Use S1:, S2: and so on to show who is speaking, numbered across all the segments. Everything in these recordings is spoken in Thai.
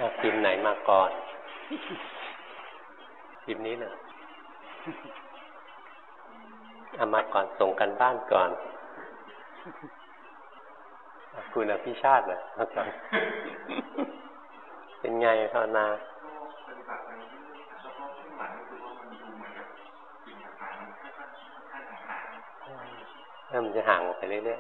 S1: พิมพ์ไหนมาก่อนพิมพ์นี้นะเอามาก่อนส่งกันบ้านก่อนคุณอภิชาตินะมาก่อนเป็นไงภาวนามันจะห่างไปเรื่อย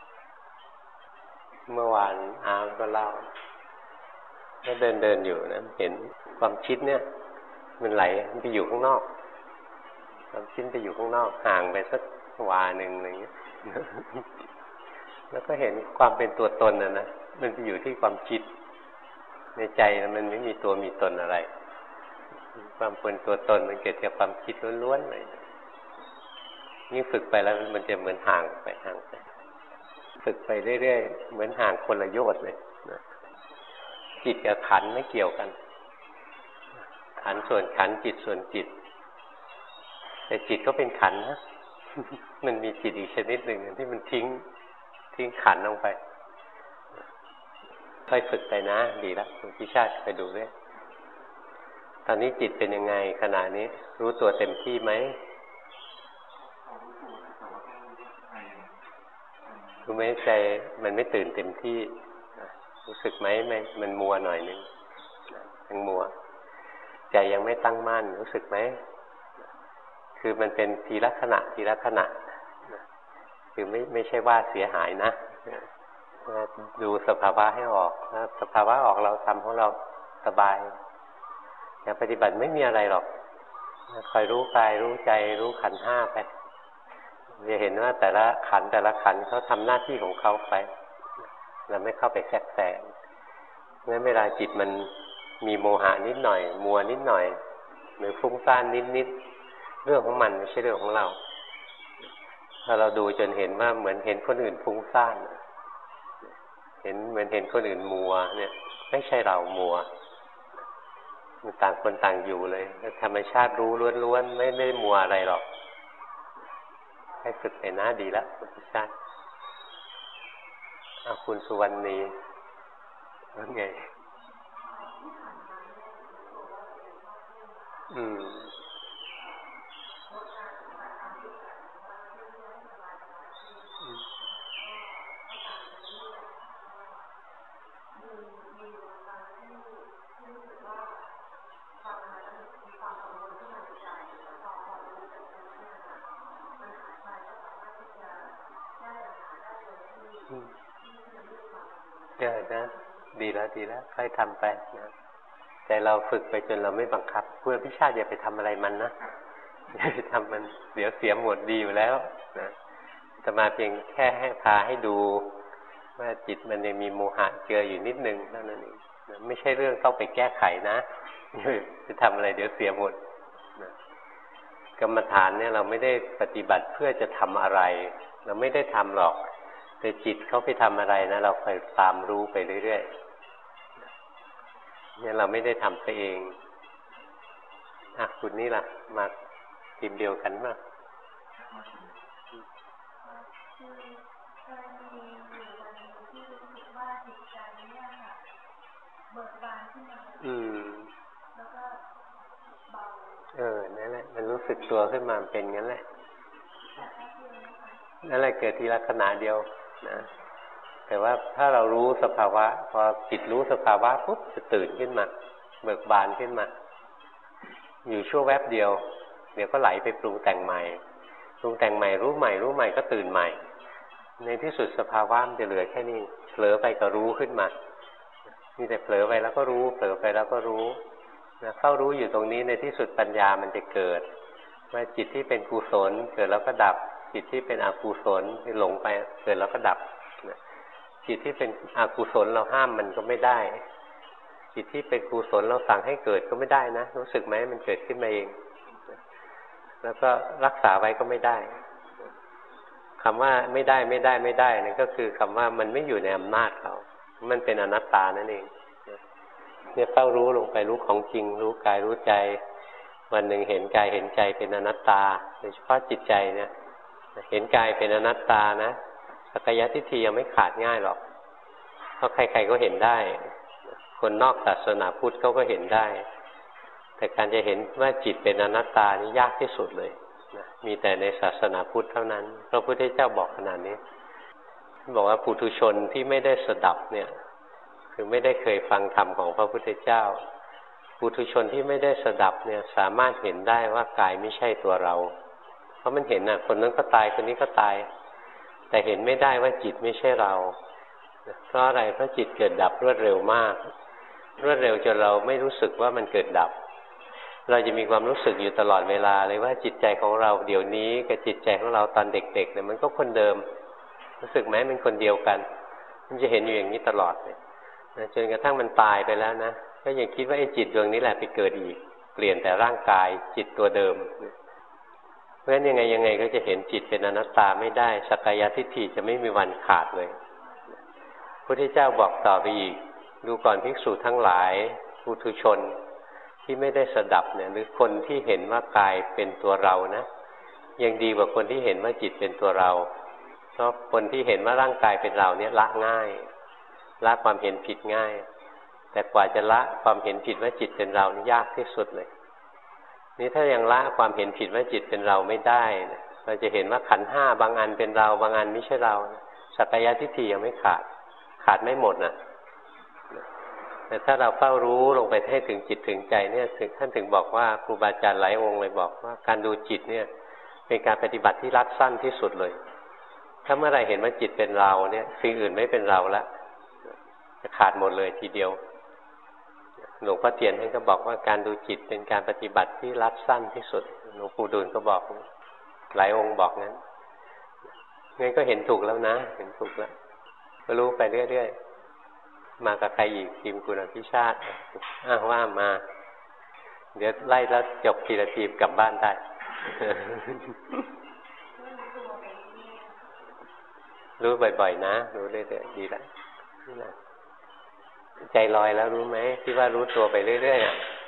S1: ๆเมื่อวานอาร์ก็เล่าก็เดินอยู่นะเห็นความคิดเนี่ยมันไหลมันไปอยู่ข้างนอกความคิดไปอยู่ข้างนอกห่างไปสักวาหนึ่งอะไรเงี้ยแล้วก็เห็นความเป็นตัวตนนะมันไปอยู่ที่ความคิดในใจมันไม่มีตัวมีตนอะไรความเป็นตัวตนมันเกิดจากความคิดล้วนๆเลยยิ่งฝึกไปแล้วมันจะเหมือนห่างไปฝึกไปเรื่อยๆเหมือนห่างคนละโยชน์เลยจิตกับขันธ์ไม่เกี่ยวกันขันธ์ส่วนขันธ์จิตส่วนจิตแต่จิตก็เป็นขันธ์นะมันมีจิตอีกชนิดหนึ่งที่มันทิ้งขันธ์ลงไปค่อยฝึกไปนะดีแล้วคุณพิชาติไปดูด้วยตอนนี้จิตเป็นยังไงขณะนี้รู้ตัวเต็มที่ไหมรู้ไหมใจมันไม่ตื่นเต็มที่รู้สึกไหมมันมัวหน่อยนึงยังมัวใจยังไม่ตั้งมั่นรู้สึกไหมคือมันเป็นทีละขณะคือไม่ใช่ว่าเสียหายนะดูสภาวะให้ออกถ้าสภาวะออกเราทำของเราสบายการปฏิบัติไม่มีอะไรหรอกคอยรู้กายรู้ใจรู้ขันธ์ห้าไปจะเห็นว่าแต่ละขันธ์เขาทำหน้าที่ของเขาไปเราไม่เข้าไปแทรกแซงงั้นเวลาจิตมันมีโมหะนิดหน่อยมัวนิดหน่อยหรือฟุ้งซ่านนิดเรื่องของมันไม่ใช่เรื่องของเราถ้าเราดูจนเห็นว่าเหมือนเห็นคนอื่นฟุ้งซ่านเหมือนเห็นคนอื่นมัวเนี่ยไม่ใช่เรามัวมันต่างคนต่างอยู่เลยธรรมชาติรู้ล้วนๆไม่ได้มัวอะไรหรอกให้ฝึกไปนะดีแล้วคุณพิชาติคุณสุวรรณีว่าไงนะดีแล้วค่อยทำไปนะแต่เราฝึกไปจนเราไม่บังคับเพื่อพิชาติอย่าไปทำอะไรมันนะอย่าไปทำมันเดี๋ยวเสียหมดดีอยู่แล้วนะจะมาเพียงแค่ให้พาให้ดูว่าจิตมันยังมีโมหะเจืออยู่นิดนึงเท่านั้นเองไม่ใช่เรื่องต้องไปแก้ไขนะจะทำอะไรเดี๋ยวเสียหมดนะกรรมฐานเนี่ยเราไม่ได้ปฏิบัติเพื่อจะทำอะไรเราไม่ได้ทำหรอกแต่จิตเขาไปทำอะไรนะเราคอยตามรู้ไปเรื่อยๆเนี่ยเราไม่ได้ทำไปเองคุณนี่ล่ะมาทีมเดียวกันมั้ยนั่นแหละมันรู้สึกตัวขึ้นมาเป็นงั้นแหละนั่นแหละเกิดทีละขณะเดียวนะแต่ว่าถ้าเรารู้สภาวะพอจิตรู้สภาวะปุ๊บจะตื่นขึ้นมาเบิกบานขึ้นมาอยู่ชั่วแวบเดียวเดี๋ยวก็ไหลไปปรุงแต่งใหม่รู้ใหม่ก็ตื่นใหม่ในที่สุดสภาวะมันจะเหลือแค่นี้เผลอไปก็รู้ขึ้นมามีแต่เผลอไปแล้วก็รู้เผลอไปแล้วก็รู้นะเข้ารู้อยู่ตรงนี้ในที่สุดปัญญามันจะเกิดว่าจิตที่เป็นกุศลเกิดแล้วก็ดับจิตที่เป็นอกุศลที่หลงไปเกิดแล้วก็ดับจิตที่เป็นอกุศลเราห้ามมันก็ไม่ได้จิตที่เป็นกุศลเราสั่งให้เกิดก็ไม่ได้นะรู้สึกไหมมันเกิดขึ้นมาเองแล้วก็รักษาไว้ก็ไม่ได้คำว่าไม่ได้นั่นก็คือคำว่ามันไม่อยู่ในอำนาจเรามันเป็นอนัตตานั่นเองเนี่ยเฝ้ารู้ลงไปรู้ของจริงรู้กายรู้ใจวันหนึ่งเห็นกายเห็นใจเป็นอนัตตาโดยเฉพาะจิตใจเนี่ยเห็นกายเป็นอนัตตานะสักกายทิฏฐิยังไม่ขาดง่ายหรอกเพราะใครๆก็เห็นได้คนนอกศาสนาพุทธเขาก็เห็นได้แต่การจะเห็นว่าจิตเป็นอนัตตานี่ยากที่สุดเลยนะมีแต่ในศาสนาพุทธเท่านั้นพระพุทธเจ้าบอกขนาดนี้บอกว่าปุถุชนที่ไม่ได้สดับเนี่ยคือไม่ได้เคยฟังธรรมของพระพุทธเจ้าปุถุชนที่ไม่ได้สดับเนี่ยสามารถเห็นได้ว่ากายไม่ใช่ตัวเราเพราะมันเห็นน่ะคนนั้นก็ตายคนนี้ก็ตายแต่เห็นไม่ได้ว่าจิตไม่ใช่เราเพราะอะไรเพราะจิตเกิดดับรวดเร็วมากรวดเร็วจนเราไม่รู้สึกว่ามันเกิดดับเราจะมีความรู้สึกอยู่ตลอดเวลาเลยว่าจิตใจของเราเดี๋ยวนี้กับจิตใจของเราตอนเด็กๆเนี่ยมันก็คนเดิมรู้สึกไหมเป็นคนเดียวกันมันจะเห็นอยู่อย่างนี้ตลอดเลยนะจนกระทั่งมันตายไปแล้วนะก็ยังคิดว่าไอ้จิตดวงนี้แหละไปเกิดอีกเปลี่ยนแต่ร่างกายจิตตัวเดิมเพราะฉะนั้นยังไงก็จะเห็นจิตเป็นอนัตตาไม่ได้สักกายทิฏฐิจะไม่มีวันขาดเลยพระพุทธเจ้าบอกต่อไปอีกดูก่อนภิกษุทั้งหลายปุถุชนที่ไม่ได้สดับเนี่ยหรือคนที่เห็นว่ากายเป็นตัวเรานะยังดีกว่าคนที่เห็นว่าจิตเป็นตัวเราเพราะคนที่เห็นว่าร่างกายเป็นเราเนี่ยละง่ายละความเห็นผิดง่ายแต่กว่าจะละความเห็นผิดว่าจิตเป็นเรานี่ยากที่สุดเลยนี่ถ้ายังละความเห็นผิดว่าจิตเป็นเราไม่ได้เราจะเห็นว่าขันธ์ห้าบางอันเป็นเราบางอันไม่ใช่เราสักกายทิฏฐิยังไม่ขาดไม่หมดนะแต่ถ้าเราเฝ้ารู้ลงไปให้ถึงจิตถึงใจเนี่ยท่านถึงบอกว่าครูบาอาจารย์หลายองค์เลยบอกว่าการดูจิตเนี่ยเป็นการปฏิบัติที่รัดสั้นที่สุดเลยถ้าเมื่อไรเห็นว่าจิตเป็นเราเนี่ยสิ่งอื่นไม่เป็นเราละจะขาดหมดเลยทีเดียวหลวงพ่อเทียนท่านก็บอกว่าการดูจิตเป็นการปฏิบัติที่รัดสั้นที่สุดหลวงปู่ดูลก็บอกหลายองค์บอกงั้นก็เห็นถูกแล้วนะเห็นถูกแล้วก็รู้ไปเรื่อยๆมากับใครอีกทีมคุณอภิชาติว่ามาเดี๋ยวไล่แล้วจบทีละทีมกลับบ้านได้ รู้บ่อยๆนะรู้เรื่อยๆดีแล้วนี่นะใจลอยแล้วรู้ไหมที่ว่ารู้ตัวไปเรื่อย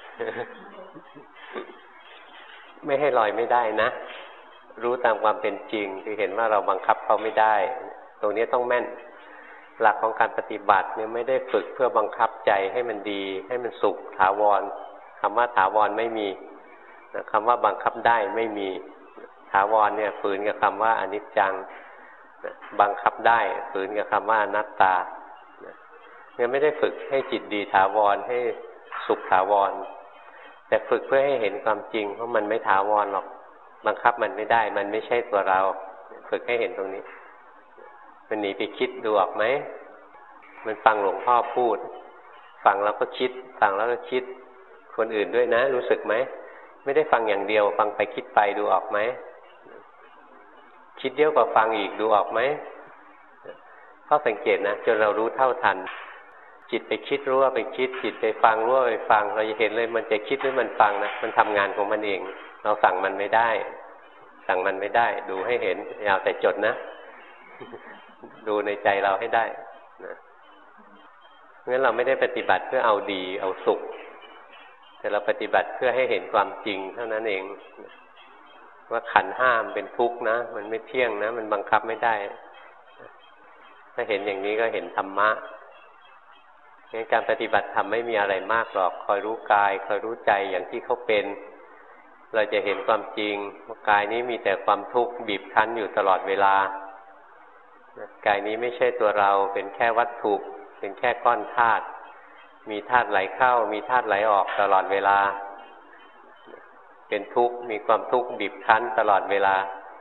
S1: ๆไม่ให้ลอยไม่ได้นะรู้ตามความเป็นจริงคือเห็นว่าเราบังคับเขาไม่ได้ตรงนี้ต้องแม่นหลักของการปฏิบัติเนี่ยไม่ได้ฝึกเพื่อบังคับใจให้มันดีให้มันสุขถาวรคำว่าถาวรไม่มีคำว่าบังคับได้ไม่มีถาวรเนี่ยฝืนกับคำว่าอนิจจังบังคับได้ฝืนกับคำว่าอนัตตาเนี่ยไม่ได้ฝึกให้จิตดีถาวรให้สุขถาวรแต่ฝึกเพื่อให้เห็นความจริงเพราะมันไม่ถาวรหรอกบังคับมันไม่ได้มันไม่ใช่ตัวเราฝึกให้เห็นตรงนี้มันหนีไปคิดดูออกไหมมันฟังหลวงพ่อพูดฟังแล้วก็คิดฟังแล้วก็คิดคนอื่นด้วยนะรู้สึกไหมไม่ได้ฟังอย่างเดียวฟังไปคิดไปดูออกไหมคิดเยอะกว่าฟังอีกดูออกไหมข้อสังเกตนะจนเรารู้เท่าทันจิตไปคิดรู้ว่าไปคิดจิตไปฟังรู้ว่าไปฟังเราจะเห็นเลยมันจะคิดหรือมันฟังนะมันทำงานของมันเองเราสั่งมันไม่ได้สั่งมันไม่ได้ดูให้เห็นอย่าแต่จดนะดูในใจเราให้ได้นะงั้นเราไม่ได้ปฏิบัติเพื่อเอาดีเอาสุขแต่เราปฏิบัติเพื่อให้เห็นความจริงเท่านั้นเองว่าขันธ์ห้ามันเป็นทุกข์นะมันไม่เที่ยงนะมันบังคับไม่ได้ถ้าเห็นอย่างนี้ก็เห็นธรรมะงั้นการปฏิบัติธรรมไม่มีอะไรมากหรอกคอยรู้กายคอยรู้ใจอย่างที่เขาเป็นเราจะเห็นความจริงว่ากายนี้มีแต่ความทุกข์บีบคั้นอยู่ตลอดเวลากายนี้ไม่ใช่ตัวเราเป็นแค่วัตถุเป็นแค่ก้อนธาตุมีธาตุไหลเข้ามีธาตุไหลออกตลอดเวลาเป็นทุกข์มีความทุกข์บีบคั้นตลอดเวลา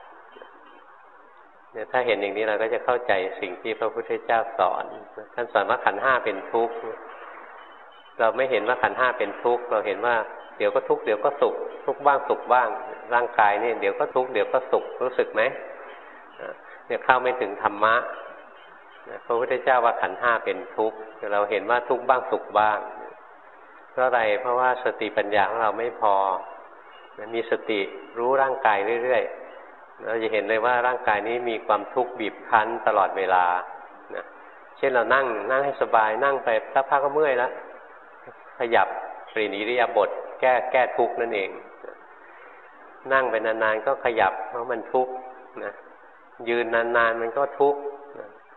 S1: เนี่ยถ้าเห็นอย่างนี้เราก็จะเข้าใจสิ่งที่พระพุทธเจ้าสอนท่านสอนว่าขันธ์ห้าเป็นทุกข์เราไม่เห็นว่าขันธ์ห้าเป็นทุกข์เราเห็นว่าเดี๋ยวก็ทุกข์เดี๋ยวก็สุขทุกข์บ้างสุขบ้างร่างกายนี่เดี๋ยวก็ทุกข์เดี๋ยวก็สุขรู้สึกไหมเนี่ยเข้าไม่ถึงธรรมะพระพุทธเจ้าว่าขันธ์ห้าเป็นทุกข์เราเห็นว่าทุกข์บ้างสุขบ้างเพราะอะไรเพราะว่าสติปัญญาของเราไม่พอมีสติรู้ร่างกายเรื่อยๆเราจะเห็นเลยว่าร่างกายนี้มีความทุกข์บีบคั้นตลอดเวลาเช่นเรานั่งให้สบายนั่งไปสักพักก็เมื่อยแล้วขยับเปลี่ยนอิริยาบถแก้ทุกข์นั่นเองนั่งไปนานๆก็ขยับเพราะมันทุกข์นะยืนนานๆมันก็ทุกข์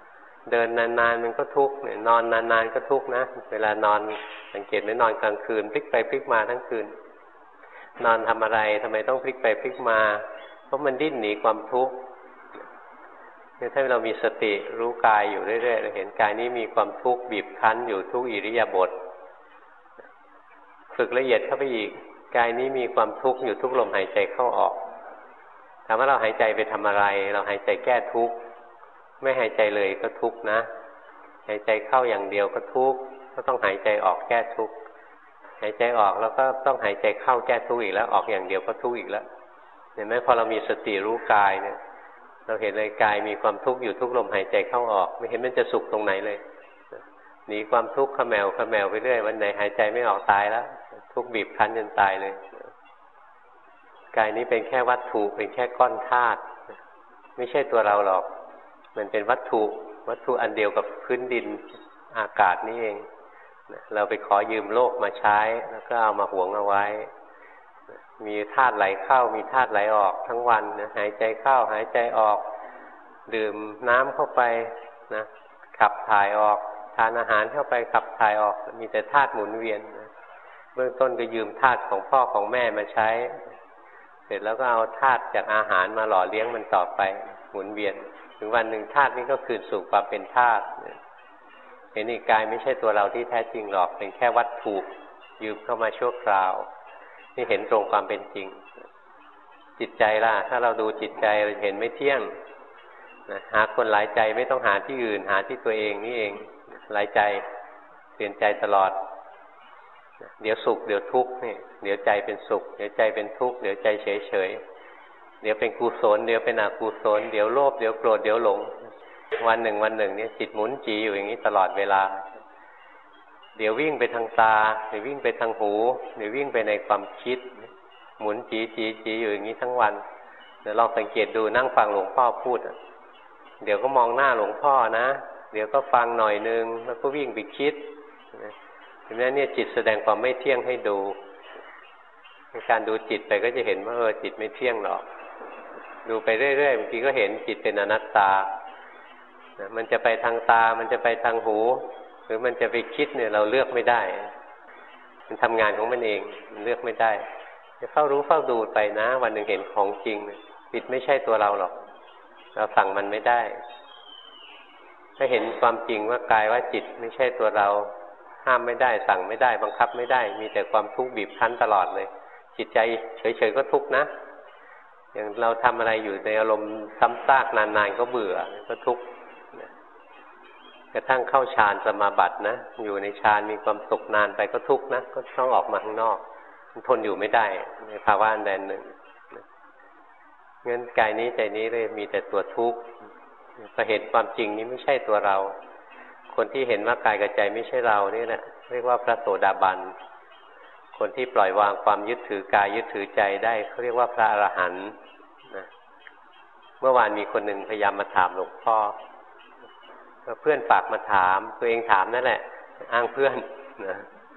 S1: เดินนานๆมันก็ทุกข์นอนนานๆก็ทุกข์นะเวลานอนสังเกตไหมนอนกลางคืนพลิกไปพลิกมาทั้งคืนนอนทำอะไรทำไมต้องพลิกไปพลิกมาเพราะมันดิ้นหนีความทุกข์ถ้าเรามีสติรู้กายอยู่เรื่อยๆเราเห็นกายนี้มีความทุกข์บีบคั้นอยู่ทุกอิริยาบถฝึกละเอียดเข้าไปอีกกายนี้มีความทุกข์อยู่ทุกลมหายใจเข้าออกถามว่าเราหายใจไปทำอะไรเราหายใจแก้ทุกข์ไม่หายใจเลยก็ทุกข์นะหายใจเข้าอย่างเดียวก็ทุกข์ก็ต้องหายใจออกแก้ทุกข์หายใจออกแล้วก็ต้องหายใจเข้าแก้ทุกข์อีกแล้วออกอย่างเดียวก็ทุกข์อีกแล้วเห็นไหมพอเรามีสติรู้กายเนี่ยเราเห็นเลยกายมีความทุกข์อยู่ทุกลมหายใจเข้าออกไม่เห็นมันจะสุขตรงไหนเลยหนีความทุกข์ขแมวไปเรื่อยวันไหนหายใจไม่ออกตายแล้วทุกข์บีบคั้นจนตายเลยกายนี้เป็นแค่วัตถุเป็นแค่ก้อนธาตุไม่ใช่ตัวเราหรอกมันเป็นวัตถุอันเดียวกับพื้นดินอากาศนี่เองเราไปขอยืมโลกมาใช้แล้วก็เอามาหวงเอาไว้มีธาตุไหลเข้ามีธาตุไหลออกทั้งวันนะหายใจเข้าหายใจออกดื่มน้ำเข้าไปนะขับถ่ายออกทานอาหารเข้าไปขับถ่ายออกมีแต่ธาตุหมุนเวียนนะเบื้องต้นก็ยืมธาตุของพ่อของแม่มาใช้เสร็จแล้วก็เอาธาตุจากอาหารมาหล่อเลี้ยงมันต่อไปหมุนเวียนถึงวันหนึ่งธาตุนี้ก็คืนสู่ความเป็นธาตุเห็นนี่กายไม่ใช่ตัวเราที่แท้จริงหรอกเป็นแค่วัตถุยืมเข้ามาชั่วคราวนี่เห็นตรงความเป็นจริงจิตใจล่ะถ้าเราดูจิตใจเราเห็นไม่เที่ยงนะหาคนหลายใจไม่ต้องหาที่อื่นหาที่ตัวเองนี่เองหลายใจเปลี่ยนใจตลอดเดี๋ยวสุขเดี๋ยวทุกข์นี่เดี๋ยวใจเป็นสุขเดี๋ยวใจเป็นทุกข์เดี๋ยวใจเฉยเฉยเดี๋ยวเป็นกุศลเดี๋ยวเป็นอกุศลเดี๋ยวโลภเดี๋ยวโกรธเดี๋ยวหลงวันหนึ่งเนี่ยจิตหมุนจีอยู่อย่างนี้ตลอดเวลาเดี๋ยววิ่งไปทางตาเดี๋ยววิ่งไปทางหูเดี๋ยววิ่งไปในความคิดหมุนจีอยู่อย่างนี้ทั้งวันเดี๋ยวลองสังเกตดูนั่งฟังหลวงพ่อพูดเดี๋ยวก็มองหน้าหลวงพ่อนะเดี๋ยวก็ฟังหน่อยนึงแล้วก็วิ่งไปคิดเห็นไหมเนี่ยจิตแสดงความไม่เที่ยงให้ดูในการดูจิตไปก็จะเห็นว่าจิตไม่เที่ยงหรอกดูไปเรื่อยๆบางทีก็เห็นจิตเป็นอนัตตามันจะไปทางตามันจะไปทางหูหรือมันจะไปคิดเนี่ยเราเลือกไม่ได้มันทำงานของมันเองมันเลือกไม่ได้จะเฝ้ารู้เฝ้าดูไปนะวันหนึ่งเห็นของจริงจิตไม่ใช่ตัวเราหรอกเราสั่งมันไม่ได้ถ้าเห็นความจริงว่ากายว่าจิตไม่ใช่ตัวเราห้ามไม่ได้สั่งไม่ได้บังคับไม่ได้มีแต่ความทุกข์บีบคั้นตลอดเลยจิตใจเฉยๆก็ทุกข์นะอย่างเราทำอะไรอยู่ในอารมณ์ซ้ำซากนานๆก็เบื่อก็ทุกข์กระทั่งเข้าฌานสมาบัตินะอยู่ในฌานมีความสุขนานไปก็ทุกข์นะก็ต้องออกมาข้างนอกมันทนอยู่ไม่ได้ในภาวะอันใดหนึ่งงั้นกายนี้ใจนี้เลยมีแต่ตัวทุกข์พอเห็นความจริงนี้ไม่ใช่ตัวเราคนที่เห็นว่ากายกับใจไม่ใช่เรานี่แหละเรียกว่าพระโสดาบันคนที่ปล่อยวางความยึดถือกายยึดถือใจได้เขาเรียกว่าพระอรหันต์นะเมื่อวานมีคนหนึ่งพยายามมาถามหลวงพ่อเพื่อนฝากมาถามตัวเองถามนั่นแหละอ้างเพื่อนนะ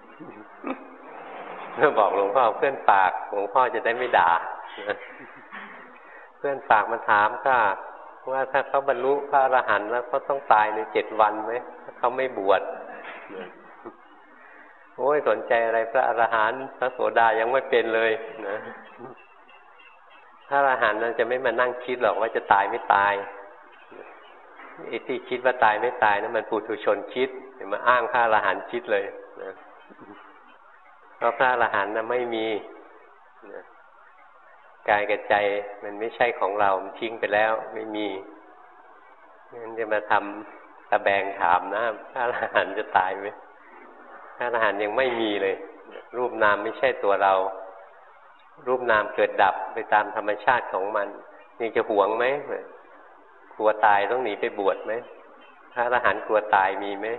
S1: เพื่อบอกหลวงพ่อเพื่อนฝากหลวงพ่อจะได้ไม่ด่านะเพื่อนฝากมาถามก็ว่าถ้าเขาบรรลุพระอรหันต์แล้วเขาต้องตายใน7 วันไหมถ้าเขาไม่บวชโอ้ยสนใจอะไรพระอรหันต์พระโสดายังไม่เป็นเลยนะพระอรหันต์จะไม่มานั่งคิดหรอกว่าจะตายไม่ตายไอ้ที่คิดว่าตายไม่ตายนั้นมันปุถุชนคิดมาอ้างพระอรหันต์คิดเลยนะเพราะพระอรหันต์ไม่มีนะกายกับใจมันไม่ใช่ของเรามันทิ้งไปแล้วไม่มีงั้นจะมาทำตะแบงถามนะพระอรหันต์จะตายไหมพระอรหันต์ยังไม่มีเลยรูปนามไม่ใช่ตัวเรารูปนามเกิดดับไปตามธรรมชาติของมันยังจะหวงไหมกลัวตายต้องหนีไปบวชไหมพระอรหันต์กลัวตายมีไหม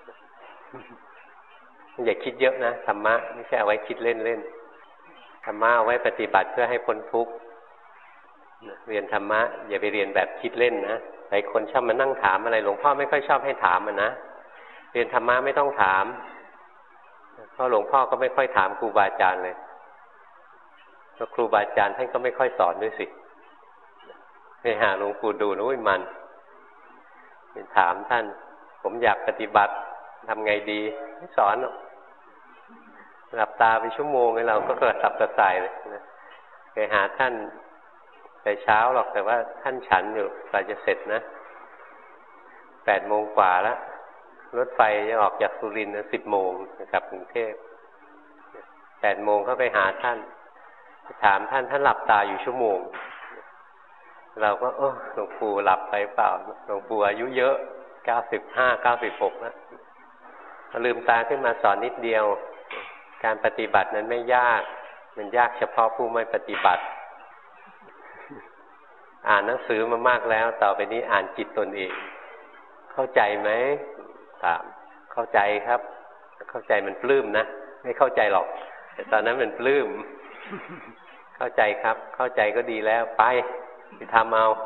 S1: อย่าคิดเยอะนะธรรมะไม่ใช่เอาไว้คิดเล่นธรรมะเอาไว้ปฏิบัติเพื่อให้พ้นทุกข์เรียนธรรมะอย่าไปเรียนแบบคิดเล่นนะหลายคนชอบมานั่งถามอะไรหลวงพ่อไม่ค่อยชอบให้ถามนะเรียนธรรมะไม่ต้องถามเพราะหลวงพ่อก็ไม่ค่อยถามครูบาอาจารย์เลยเพราะครูบาอาจารย์ท่านก็ไม่ค่อยสอนด้วยสิไปหาหลวงปู่ดูนะมันถามท่านผมอยากปฏิบัติทำไงดีไม่สอนหรอกหลับตาไปชั่วโมงเราก็กระสับกระส่ายเลยนะไปหาท่านแต่เช้าหรอกแต่ว่าท่านฉันอยู่กว่าจะเสร็จนะ8 โมงกว่าแล้วรถไฟจะออกจากสุรินทร์นะ10 โมงกลับกรุงเทพ8 โมงเข้าไปหาท่านถามท่านหลับตาอยู่ชั่วโมงเราก็หลวงปู่หลับไปเปล่าหลวงปู่อายุเยอะ95 96แล้วลืมตาขึ้นมาสอนนิดเดียวการปฏิบัตินั้นไม่ยากมันยากเฉพาะผู้ไม่ปฏิบัติอ่านหนังสือมามากแล้วต่อไปนี้อ่านจิตตนเองเข้าใจไหมถามเข้าใจครับเข้าใจมันปลื้มนะไม่เข้าใจหรอกแต่ตอนนั้นมันปลื้มเข้าใจครับเข้าใจก็ดีแล้วไปทำเอา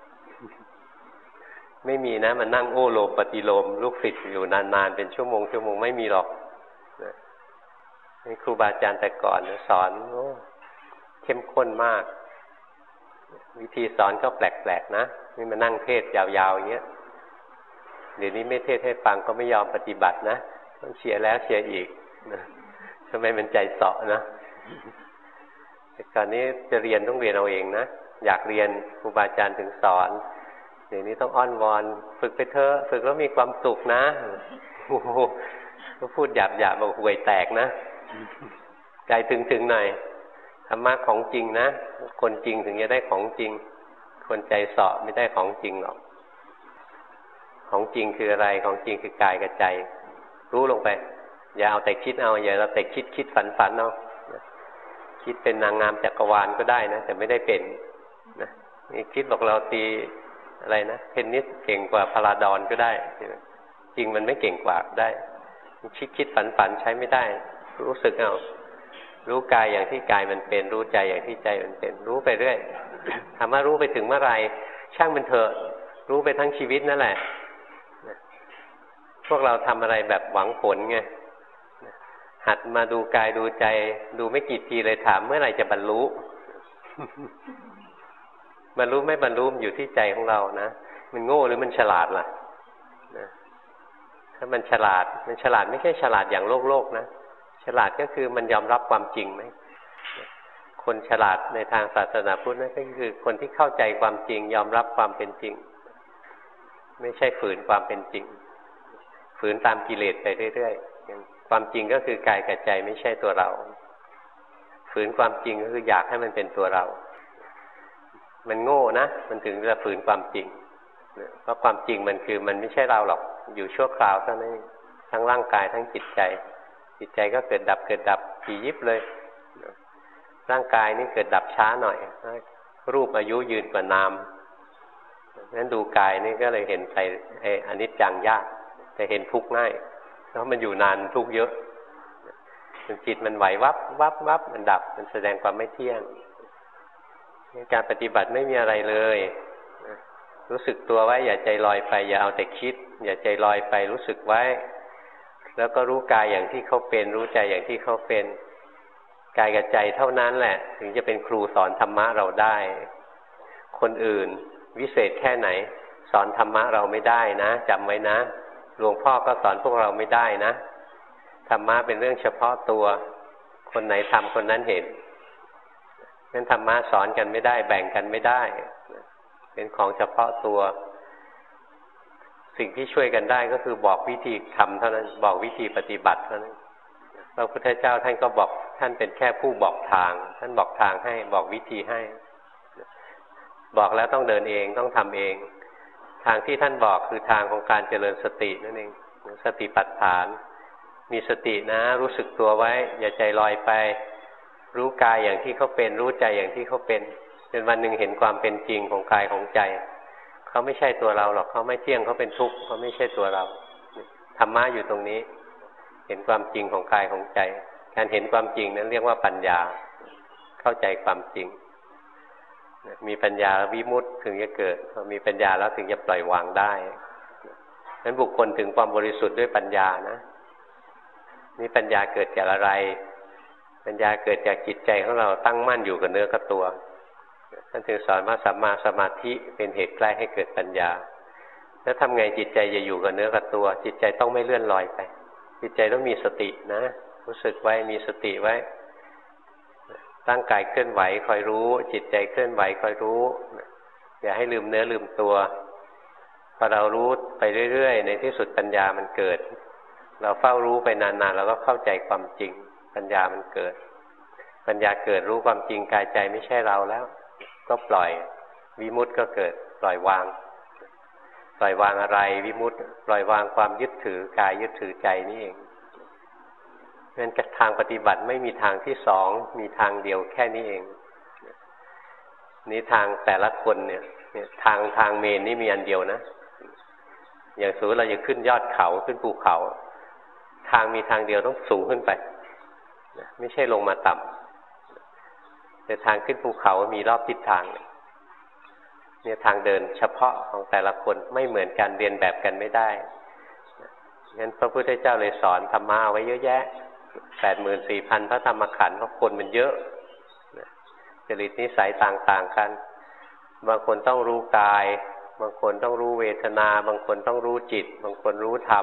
S1: ไม่มีนะมันนั่งโอ้โลมปฏิโลมลูกศิษย์อยู่นานๆเป็นชั่วโมงไม่มีหรอกนี่ครูบาอาจารย์แต่ก่อนสอนเข้มข้นมากวิธีสอนก็แปลกๆนะนี่มานั่งเทศยาวๆอย่างเงี้ยเดี๋ยวนี้ไม่เทศให้ฟังก็ไม่ยอมปฏิบัตินะต้องเชียร์แล้วเชียร์อีกนะทำไมมันใจเสาะนะแต่ก่อนนี้จะเรียนต้องเรียนเอาเองนะอยากเรียนครูบาอาจารย์ถึงสอนเดี๋ยวนี้ต้องอ้อนวอนฝึกไปเถอะฝึกแล้วมีความสุขนะโอ้โหก็พูดหยาบๆบอกห่วยแตกนะใจถึงหน่อยธรรมะของจริงนะคนจริงถึงจะได้ของจริงคนใจเสาะไม่ได้ของจริงหรอกของจริงคืออะไรของจริงคือกายกับใจรู้ลงไปอย่าเอาแต่คิดเอาอย่าเราแต่คิดฝันเอาคิดเป็นนางงามจักรวาลก็ได้นะแต่ไม่ได้เป็นนะนี่คิดบอกเราตีอะไรนะเทนนิสเก่งกว่าพาราดอนก็ได้จริงมันไม่เก่งกว่าได้คิดฝันใช้ไม่ได้รู้สึกเอารู้กายอย่างที่กายมันเป็นรู้ใจอย่างที่ใจมันเป็นรู้ไปเรื่อยถามว่ารู้ไปถึงเมื่อไหร่ช่างมันเถอะรู้ไปทั้งชีวิตนั่นแหละพวกเราทำอะไรแบบหวังผลไงหัดมาดูกายดูใจดูไม่กี่ทีเลยถามเมื่อไหร่จะบรรลุบรรลุไม่บรรลุอยู่ที่ใจของเรานะมันโง่หรือมันฉลาดล่ะนะถ้ามันฉลาดไม่ใช่ฉลาดอย่างโลกนะฉลาดก็คือมันยอมรับความจริงไหมคนฉลาดในทางศาสนาพุทธนั่นก็คือคนที่เข้าใจความจริงยอมรับความเป็นจริงไม่ใช่ฝืนความเป็นจริงฝืนตามกิเลสไปเรื่อยๆความจริงก็คือกายกับใจไม่ใช่ตัวเราฝืนความจริงก็คืออยากให้มันเป็นตัวเรามันโง่นะมันถึงจะฝืนความจริงเพราะความจริงมันคือมันไม่ใช่เราหรอกอยู่ชั่วคราวเท่านั้นทั้งร่างกายทั้งจิตใจก็เกิดดับถี่ยิบเลยร่างกายนี่เกิดดับช้าหน่อยรูปอายุยืนกว่านามงั้นดูกายนี่ก็เลยเห็นใจอนิจจังยากแต่เห็นทุกข์ง่ายเพราะมันอยู่นานทุกข์เยอะจิตมันไหววับมันดับมันแสดงความไม่เที่ยงการปฏิบัติไม่มีอะไรเลยรู้สึกตัวไว้อย่าใจลอยไปอย่าเอาแต่คิดอย่าใจลอยไปรู้สึกไว้แล้วก็รู้กายอย่างที่เขาเป็นรู้ใจอย่างที่เขาเป็นกายกับใจเท่านั้นแหละถึงจะเป็นครูสอนธรรมะเราได้คนอื่นวิเศษแค่ไหนสอนธรรมะเราไม่ได้นะจำไว้นะหลวงพ่อก็สอนพวกเราไม่ได้นะธรรมะเป็นเรื่องเฉพาะตัวคนไหนทำคนนั้นเห็นงั้นธรรมะสอนกันไม่ได้แบ่งกันไม่ได้เป็นของเฉพาะตัวสิ่งที่ช่วยกันได้ก็คือบอกวิธีทำเท่านั้นบอกวิธีปฏิบัติเท่านั้นพระพุทธเจ้าท่านก็บอกท่านเป็นแค่ผู้บอกทางท่านบอกทางให้บอกวิธีให้บอกแล้วต้องเดินเองต้องทำเองทางที่ท่านบอกคือทางของการเจริญสตินั่นเองสติปัฏฐานมีสตินะรู้สึกตัวไว้อย่าใจลอยไปรู้กายอย่างที่เขาเป็นรู้ใจอย่างที่เขาเป็นจนวันหนึ่งเห็นความเป็นจริงของกายของใจเขาไม่ใช่ตัวเราหรอกเขาไม่เที่ยงเขาเป็นทุกข์เขาไม่ใช่ตัวเราธรรมะอยู่ตรงนี้เห็นความจริงของกายของใจการเห็นความจริงนั้นเรียกว่าปัญญาเข้าใจความจริงมีปัญญาวิมุตติถึงจะเกิดพอมีปัญญาแล้วถึงจะปล่อยวางได้นั้นบุคคลถึงความบริสุทธิ์ด้วยปัญญานะนี่ปัญญาเกิดจากอะไรปัญญาเกิดจากจิตใจของเราตั้งมั่นอยู่กับเนื้อกับตัวท่านถึงสอนว่าสัมมาสมาธิเป็นเหตุใกล้ให้เกิดปัญญาแล้วทำไงจิตใจจะอยู่กับเนื้อกับตัวจิตใจต้องไม่เลื่อนลอยไปจิตใจต้องมีสตินะรู้สึกไว้มีสติไว้ร่างกายเคลื่อนไหวคอยรู้จิตใจเคลื่อนไหวคอยรู้อย่าให้ลืมเนื้อลืมตัวพอเรารู้ไปเรื่อยๆในที่สุดปัญญามันเกิดเราเฝ้ารู้ไปนานๆเราก็เข้าใจความจริงปัญญามันเกิดปัญญาเกิดรู้ความจริงกายใจไม่ใช่เราแล้วก็ปล่อยวิมุตติก็เกิดปล่อยวางอะไรวิมุตติปล่อยวางความยึดถือกายยึดถือใจนี่เองงั้นทางปฏิบัติไม่มีทางที่สองมีทางเดียวแค่นี้เองนี่ทางแต่ละคนเนี่ยทางเมนนี่มีอันเดียวนะอย่างสมมติเราจะขึ้นยอดเขาขึ้นภูเขาทางมีทางเดียวต้องสูงขึ้นไปไม่ใช่ลงมาต่ำแต่ทางขึ้นภูเขามีรอบทิศทางเนี่ยทางเดินเฉพาะของแต่ละคนไม่เหมือนกันเรียนแบบกันไม่ได้งั้นพระพุทธเจ้าเลยสอนธรรมะเอาไว้เยอะแยะ 84,000 พระธรรมขันธ์เพราะคนมันเยอะจริตนิสัยต่างๆกันบางคนต้องรู้กายบางคนต้องรู้เวทนาบางคนต้องรู้จิตบางคนรู้ธรรม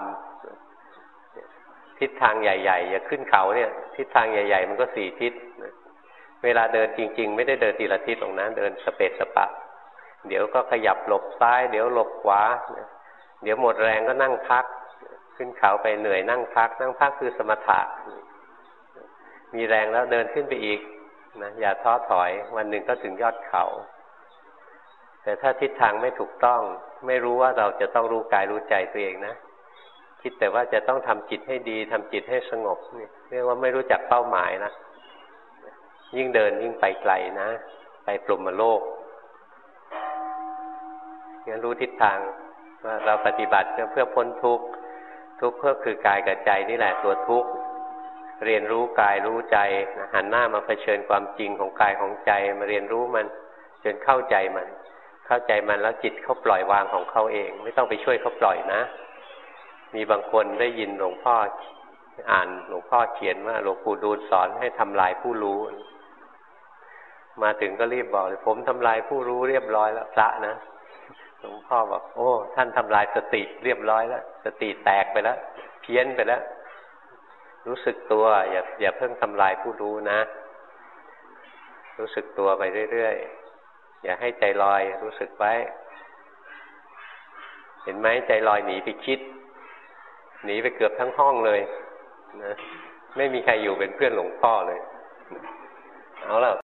S1: ทิศทางใหญ่ๆอย่าขึ้นเขาเนี่ยทิศทางใหญ่ๆมันก็4ทิศเวลาเดินจริงๆไม่ได้เดินทีละทิศตรงนั้นเดินสเปสปะเดี๋ยวก็ขยับหลบซ้ายเดี๋ยวหลบขวาเดี๋ยวหมดแรงก็นั่งพักขึ้นเขาไปเหนื่อยนั่งพักคือสมถะมีแรงแล้วเดินขึ้นไปอีกนะอย่าท้อถอยวันหนึ่งก็ถึงยอดเขาแต่ถ้าทิศทางไม่ถูกต้องไม่รู้ว่าเราจะต้องรู้กายรู้ใจตัวเองนะคิดแต่ว่าจะต้องทำจิตให้ดีทำจิตให้สงบนี่เรียกว่าไม่รู้จักเป้าหมายนะยิ่งเดินยิ่งไปไกลนะไปปรุมโลกงั้นรู้ทิศทางว่าเราปฏิบัติเพื่อพ้นทุกข์ทุกข์ก็คือกายกับใจนี่แหละตัวทุกข์เรียนรู้กายรู้ใจหันหน้ามาเผชิญความจริงของกายของใจมาเรียนรู้มันจนเข้าใจมันแล้วจิตเขาปล่อยวางของเขาเองไม่ต้องไปช่วยเขาปล่อยนะมีบางคนได้ยินหลวงพ่ออ่านหลวงพ่อเขียนว่าหลวงปู่ดูลสอนให้ทำลายผู้รู้มาถึงก็รีบบอกเลยผมทำลายผู้รู้เรียบร้อยแล้วพระนะหลวงพ่อบอกโอ้ท่านทำลายสติเรียบร้อยแล้วสติแตกไปแล้วเพี้ยนไปแล้วรู้สึกตัวอย่าเพิ่งทำลายผู้รู้นะรู้สึกตัวไปเรื่อยๆอย่าให้ใจลอยรู้สึกไว้เห็นไหมใจลอยหนีไปคิดหนีไปเกือบทั้งห้องเลยนะไม่มีใครอยู่เป็นเพื่อนหลวงพ่อเลยเอาล่ะ